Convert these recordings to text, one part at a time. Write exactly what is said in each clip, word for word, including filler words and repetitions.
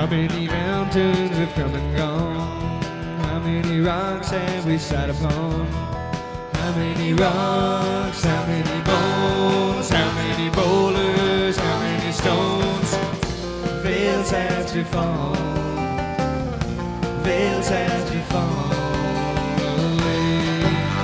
How many mountains have come and gone? How many rocks have we sat upon? How many rocks, how many bones, how many boulders, how many stones? Veils have to fall, veils have to fall away.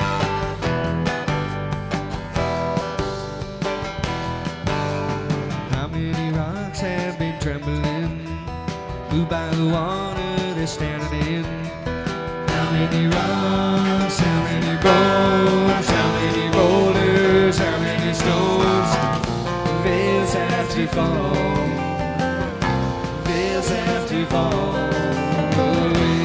How many rocks have been trembling, moved by the water they're standing in? How many rocks, how many bones, how many boulders, how many stones? Veils have to fall, veils have to fall away.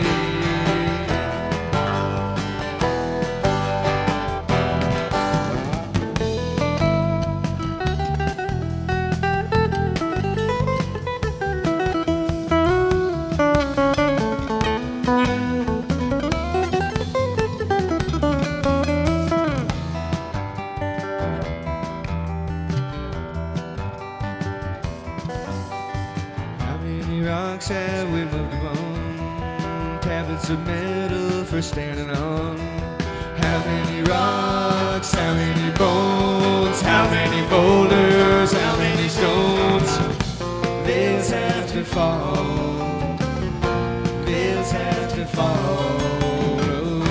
Rocks have we moved upon, tablets of metal for standing on. How many rocks, how many bones, how many boulders, how many stones? Veils have to fall, veils have to fall away.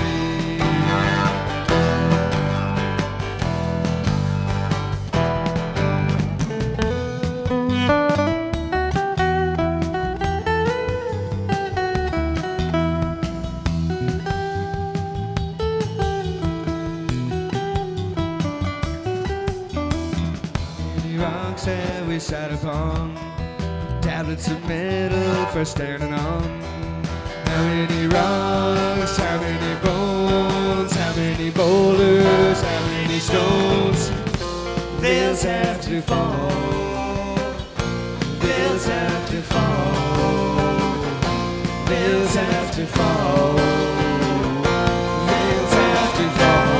Rocks have we sat upon, tablets of metal for standing on. How many rocks, how many bones, how many boulders, how many stones? Veils have to fall, veils have to fall, veils have to fall, veils have to fall.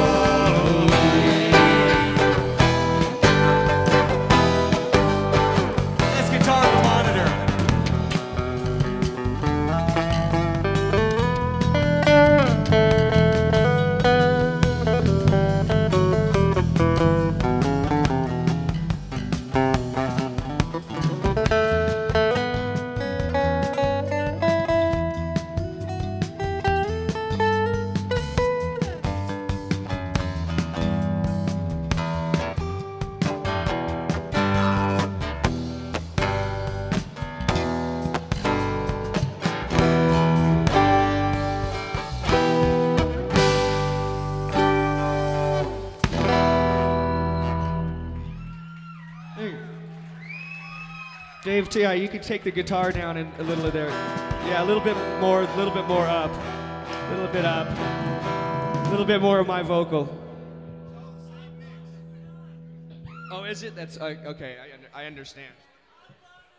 Dave T I, you can take the guitar down and a little there. Yeah, a little bit more, a little bit more up. A little bit up. A little bit more of my vocal. Oh, is it? That's uh, okay. I, under, I understand.